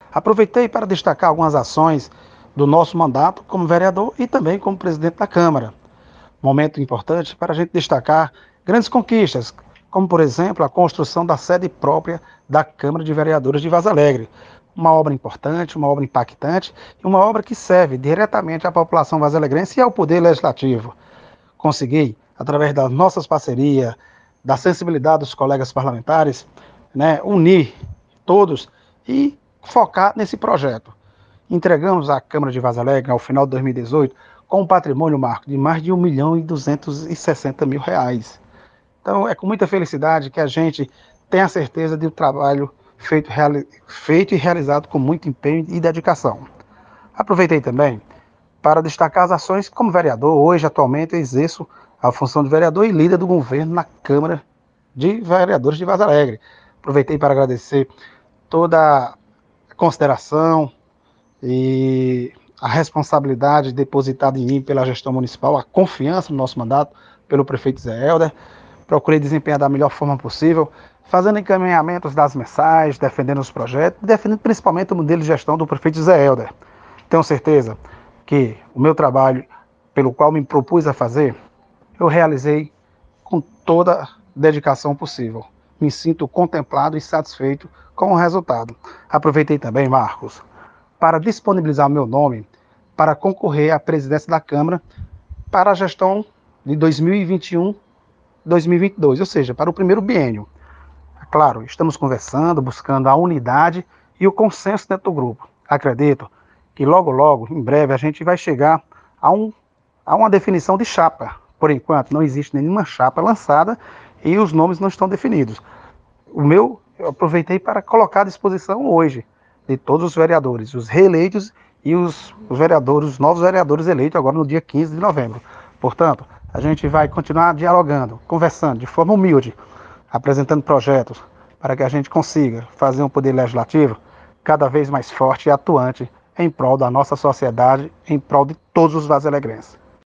Aproveitei para destacar algumas ações do nosso mandato como vereador e também como presidente da Câmara. Momento importante para a gente destacar grandes conquistas, como por exemplo a construção da sede própria da Câmara de Vereadores de Vaza Alegre. Uma obra importante, uma obra impactante e uma obra que serve diretamente à população vazalegrense e ao Poder Legislativo. Consegui, através das nossas parcerias, da sensibilidade dos colegas parlamentares, unir todos e focar nesse projeto. Entregamos à Câmara de Vaza Alegre, ao final de 2018, com um patrimônio, Marco, de mais de R$ 1.260.000. Então, é com muita felicidade que a gente tem a certeza de um trabalho feito e realizado com muito empenho e dedicação. Aproveitei também para destacar as ações como vereador. Hoje, atualmente, eu exerço a função de vereador e líder do governo na Câmara de Vereadores de Vaza Alegre. Aproveitei para agradecer toda a consideração e a responsabilidade depositada em mim pela gestão municipal, a confiança no nosso mandato pelo prefeito Zé Helder. Procurei desempenhar da melhor forma possível, fazendo encaminhamentos das mensagens, defendendo os projetos, defendendo principalmente o modelo de gestão do prefeito Zé Helder. Tenho certeza que o meu trabalho, pelo qual me propus a fazer, eu realizei com toda a dedicação possível. Me sinto contemplado e satisfeito com o resultado. Aproveitei também, Marcos, para disponibilizar meu nome para concorrer à presidência da Câmara para a gestão de 2021-2022, ou seja, para o primeiro biênio. É claro, estamos conversando, buscando a unidade e o consenso dentro do grupo. Acredito que logo, logo, em breve, a gente vai chegar a, a uma definição de chapa. Por enquanto, não existe nenhuma chapa lançada e os nomes não estão definidos. Eu aproveitei para colocar à disposição hoje de todos os vereadores, os reeleitos e os vereadores, os novos vereadores eleitos agora no dia 15 de novembro. Portanto, a gente vai continuar dialogando, conversando de forma humilde, apresentando projetos para que a gente consiga fazer um poder legislativo cada vez mais forte e atuante em prol da nossa sociedade, em prol de todos os vazalegrenses.